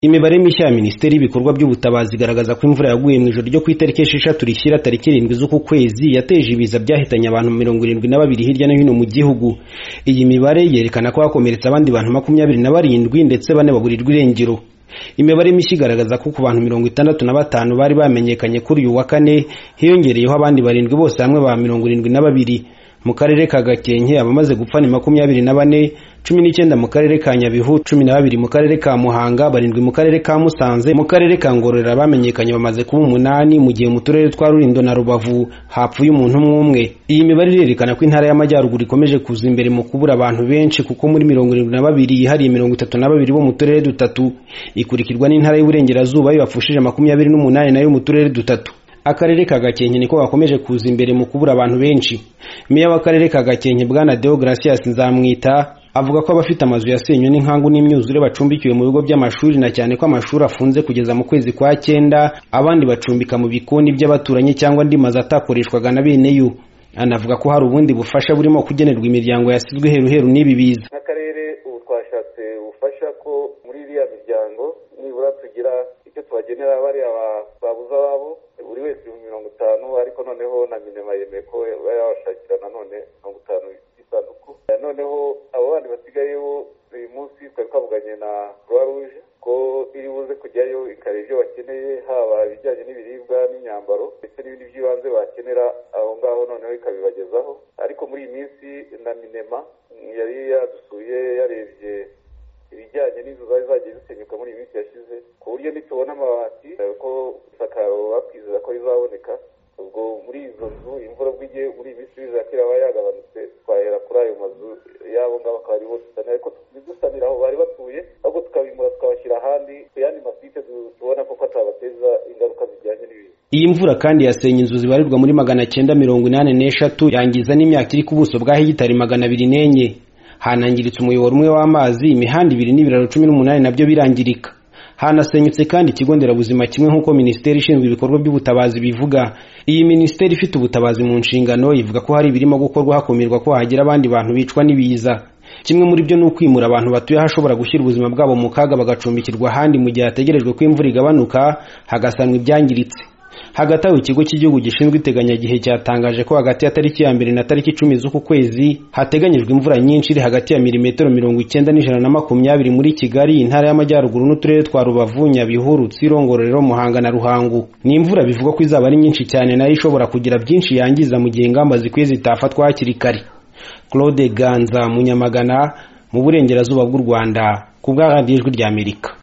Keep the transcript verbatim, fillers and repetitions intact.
Imibare mishya ya Minisiteri y'ibikorwa by'ubutabazi igaragaza ko imvura yaguye mu ijoro ryo ku itariki esheshatu rishyira tariki irindwi z'uku kwezi yateje ibiza byahitanye abantu mirongo irindwi na babiri hirya no hino mu gihugu. Iyi mibare yerekana ko hakomeretse abandi bantu makumyabiri na barindwi ndetse bane baburirwa irengero. Imibare mishya igaragaza ko ku bantu mirongo itandatu na batanu bari bamenyekanye kuri uyu wa kane hiyongereyeho abandi barindwi bose hamwe ba mirongo irindwi na babiri. Mu karere ka Gakenke abamaze gupfa ni makumyabiri na bane, cumi n'icyenda mu karere ka Nyabihu, cumi na babiri mu karere ka Muhanga, barindwi mu karere ka Musanze, mu karere ka Ngororero bamenyekanye bamaze kuba umunani, mu gihe mu turere twa Rulindo na Rubavu hapfuye umuntu umwe. Iyi mibare irerekana ko intara y'Amajyaruguru ikomeje kuza imbere mu kubura abantu benshi, kuko muri mirongo irindwi na babiri hariye mirongo itatu na babiri bo mu turere dutatu, ikurikirwa n'intara y'Uburengerazuba yabafashije makumyabiri n'umunani nayo mu turere dutatu. Akarere ka Gakenke niko gakomeje kuza imbere mu kubura abantu benshi. Meya w'akarere ka Gakenke Bwana Deogracias Nzamwita avuga ko abafite amazu yasenywe n'inkangu n'imyuzure bacumbikiwe mu bigo by'amashuri, na cyane ko amashuri afunze kugeza mu kwezi kwa cyenda, abandi bacumbika mu bikoni by'abaturanyi cyangwa andi mazu atakoreshwaga na bene yo. Anavuga ko hari ubundi bufasha burimo kugenerwa imiryango yasizwe heruheru n'ibi biza. Akarere ubu twashatse ubufasha ko muri iriya miryango nibura tugira icyo tubagenera bari babuza babo buri wese mirongo itanu, ariko noneho na minema yemeye ko yabashakira nanone mirongo itanu isanduku. Noneho abo bandi basigayeho uyu munsi twari twavuganye na Croix Rouge ko iri buze kujyayo ikareba ibyo bakeneye, haba ibijyanye n'ibiribwa n'imyambaro ndetse n'ibindi by'ibanze bakenera aho ngaho, noneho ikabibagezaho. Ariko muri iyi minsi na minema yari yadusuye yarebye ibijyanye n'inzu zari zagiye zisenyuka muri iyi minsi yashize, ku buryo nitubona amabati ko isakaro bakwizeza ko rizaboneka. Ubwo muri izo nzu imvura bw'igihe muri iyi minsi bizera ko iraba yagabanutse, twahera kuri ayo mazu yabo ngabo akaba ariho dusanira, ariko dusanira aho bari batuye, ahubwo tukabimura tukabashyira ahandi ku yandi masite tubona ko atabateza ingaruka zijyanye n'ibiza. Iyi mvura kandi yasenye inzu zibarirwa muri magana cyenda mirongo inani n'eshatu, yangiza n'imyaka iri ku buso bwa hegitari magana abiri n'enye. Hanangiritse umuyoboro umwe w'amazi, imihanda ibiri n'ibiraro cumi n'umunani nabyo birangirika. Hanasenyutse kandi ikigo nderabuzima kimwe nk'uko Minisiteri ishinzwe ibikorwa by'ubutabazi bivuga. Iyi Minisiteri ifite ubutabazi mu nshingano ivuga ko hari ibirimo gukorwa hakumirwa ko hagira abandi bantu bicwa n'ibiza. Kimwe muri byo ni ukwimura abantu batuye ahashobora gushyira ubuzima bwabo mu kaga bagacumbikirwa ahandi mu gihe hategerejwe ko imvura igabanuka hagasanwa ibyangiritse. Hagati aho ikigo cy'igihugu gishinzwe iteganyagihe cyatangaje ko hagati ya tariki ya mbere na tariki icumi z'uku kwezi hateganyijwe imvura nyinshi iri hagati ya milimetero mirongo icyenda n'ijana na makumyabiri muri Kigali, intara y'Amajyaruguru n'uturere twa Rubavu, Nyabihu, Rutsiro, Ngororero, Muhanga na Ruhango. Ni imvura bivugwa ko izaba ari nyinshi cyane, nayo ishobora kugira byinshi yangiza mu gihe ingamba zikwiye zitafatwa hakiri kare. Claude Ganza, Munyamagana, mu Burengerazuba bw'u Rwanda, ku bwa radiyo Ijwi ry'Amerika.